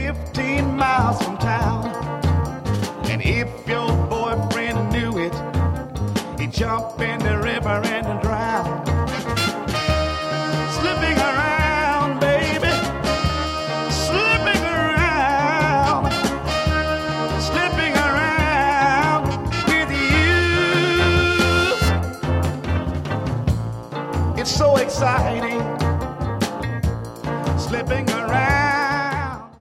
15 miles from town. And if your boyfriend knew it, he'd jump in the river and drown. Slipping around, baby, slipping around, slipping around with you. It's so exciting, slipping around.